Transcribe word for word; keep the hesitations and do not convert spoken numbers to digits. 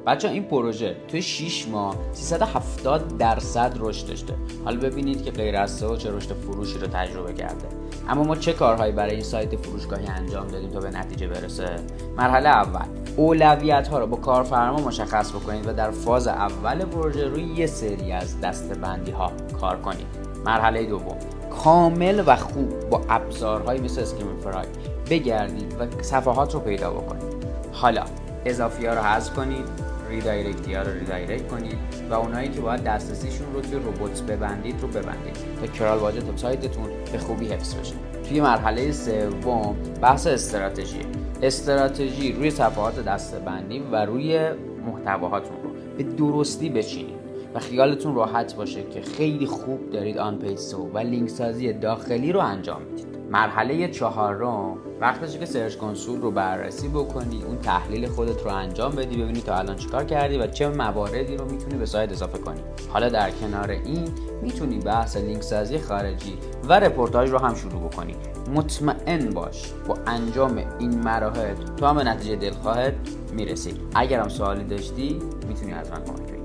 بچه این پروژه توی شش ماه سیصد و هفتاد درصد رشد داشته. حالا ببینید که غیر از سئو چه رشد فروشی رو تجربه کرده. اما ما چه کارهایی برای این سایت فروشگاهی انجام دادیم تا به نتیجه برسه؟ مرحله اول، اولویت ها رو با کارفرما مشخص بکنید و در فاز اول پروژه روی یه سری از دسته‌بندی ها کار کنید. مرحله دوم، کامل و خوب با ابزارهایی مثل اسکیمفرای بگردید و صفحات رو پیدا بکنید. حالا اضافی ها رو حذف کنید، ریدایرکتی ها رو ریدایرکت کنید و اونایی که باید دسترسیشون رو توی ربات ببندید رو ببندید تا کرال واجد سایتتون به خوبی حفظ بشه. توی مرحله سوم بحث استراتژی. استراتژی روی صفحات دسته‌بندی و روی محتواهاتون رو به درستی بچینید و خیالتون راحت باشه که خیلی خوب دارید آن پیج سئو و لینک سازی داخلی رو انجام میدید. مرحله چهارم وقتشه که سرچ کنسول رو بررسی بکنی، اون تحلیل خودت رو انجام بدی، ببینی تا الان چیکار کردی و چه مواردی رو میتونی به سایت اضافه کنی. حالا در کنار این میتونی بحث لینک سازی خارجی و رپورتاج رو هم شروع بکنی. مطمئن باش با انجام این مراحل تو هم به نتیجه دلخواهت میرسی. اگر هم سوالی داشتی میتونی حتما کامنت کنی.